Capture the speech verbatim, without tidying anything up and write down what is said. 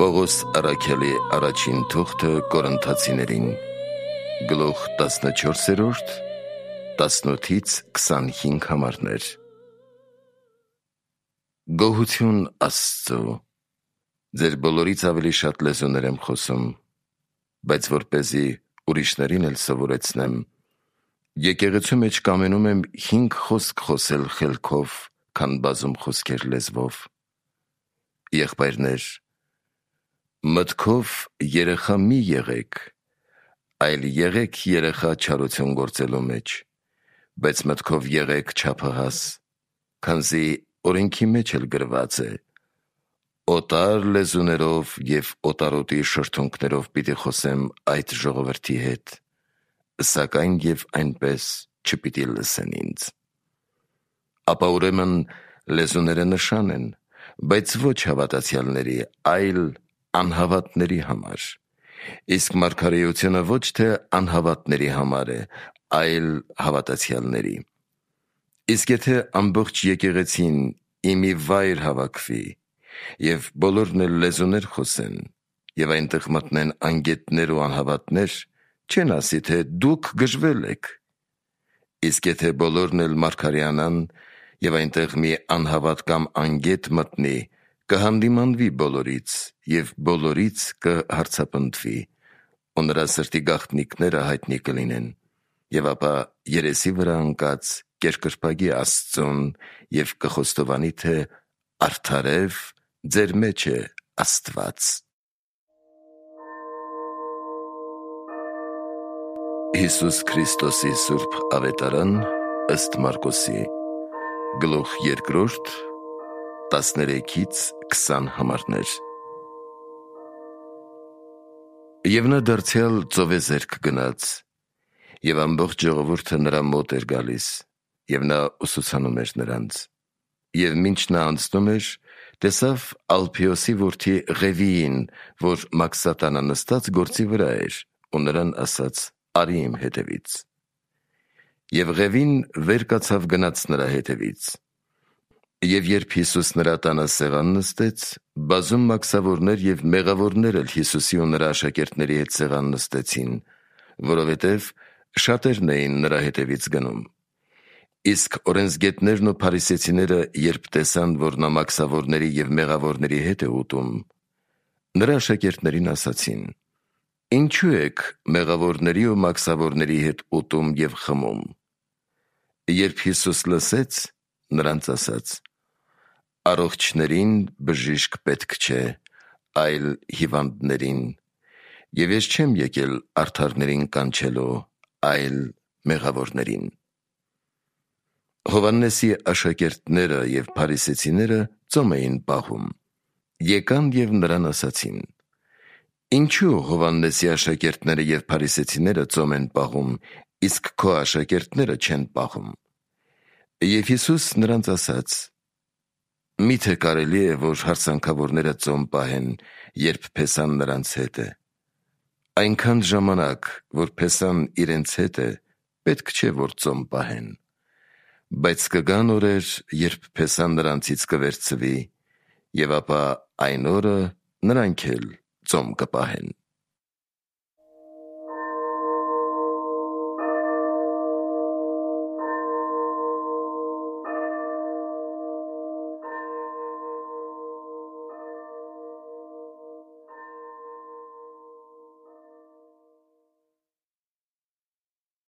Պողոս առաքյալի առաջին թուղթը Կորինթացիներին, գլուխ տասնչորսերորդ, տասնութից քսանհինգ համարներ։ Գոհություն Աստծո, ձեր բոլորից ավելի շատ լեզուներ եմ խոսում, բայց որպեսզի ուրիշներին էլ սովորեցնեմ, եկեղեցու մեջ կամենում եմ հինգ խոսք խոսել խելքով, քան բազում խոսքեր լեզվով։ Եղբայրներ, մտքով երեխա մի եղեք, այլ եղեք երեխա չարություն գործելու մեջ, բայց մտքով եղեք չափահաս, քանզի օրենքի մեջ էլ գրված է. օտար լեզուներով և օտարոտի շրթունքներով պիտի խոսեմ այդ ժողովրդի հետ, սակայն և այնպես չպիտի լսեն ինձ։ Ապա ուրեմն լեզուները նշան են, բայց ոչ հավատացյալների, այլ անհավատների համար, իսկ մարգարեությունը ոչ թե անհավատների համար է, այլ հավատացյալների։ Իսկ եթե ամբողջ եկեղեցին ի մի վայր հավաքվի, և բոլորն էլ լեզուներ խոսեն, և այնտեղ մտնեն անգետներ ու անհավատներ, չեն ասի, թե դուք գժվել եք։ Իսկ եթե բոլորն էլ մարգարեանան, և այնտեղ մի անհավատ կամ անգետ մտնի, կհանդիմանվի բոլորից, և բոլորից կհարձապնդվի, ու նրա սրտի գաղտնիքները հայտնի կլինեն, և ապա երեսի վրա ընկած կերկրպագի Աստծուն և կխոստովանի, թե արդարև ձեր մեջ է Աստված։ Հիսուս Քրիստոսի սուրբ ավետարան ըստ Մարկոսի, գլուխ երկրորդ, տասներեքից քսան համարներ։ Եվ նա դարձյալ ծովեզերք գնաց, և ամբողջ ժողովուրդը նրա մոտ էր գալիս, և նա ուսուցանում էր նրանց։ Եվ մինչ նա անցնում էր, տեսավ Ալփիոսի որդի Ղևիին, որ մաքսատանա նստած գործի վրա էր, ու նրան ասաց. «Արի իմ հետևից»։ Եվ Ղևին վեր կացավ գնաց նրա հետևից։ Եվ երբ Հիսուս նրա տանը սեղան նստեց, բազում մաքսավորներ և մեղավորներ էլ Հիսուսի ու նրա աշակերտների հետ սեղան նստեցին, որովհետև շատերն էին նրա հետևից գնում։ Իսկ օրենսգետներն ու փարիսեցիները, երբ տեսան, որ նա մաքսավորների և մեղավորների հետ է ուտում, նրա աշակերտներին ասացին. «Ինչու եք մեղավորների ու մաքսավորների հետ ուտում և խմում»։ Երբ Հիսուս լսեց, նրանց ասաց. «Առողջներին բժիշկ պետք չէ, այլ հիվանդներին, և ես չեմ եկել արդարներին կանչելու, այլ մեղավորներին»։ Հովհաննեսի աշակերտները և փարիսեցիները ծոմ էին պահում։ Եկան և նրան ասացին. «Ինչու Հովհաննեսի աշակերտները և փարիսեցիները ծոմ են պահում, իսկ քո աշակերտները չեն պահում»։ Եվ Հիսուս նրանց ասաց. «Մի՞թե կարելի է, որ հարցանքավորները ծոմ պահեն, երբ փեսան նրանց հետ է։ Այնքան ժամանակ, որ փեսան իրենց հետ է, պետք չէ, որ ծոմ պահեն։ Բայց կգան օրեր, երբ փեսան նրանցից կվերցվի, և ապա այն օրը նրանք էլ ծոմ կպահեն»։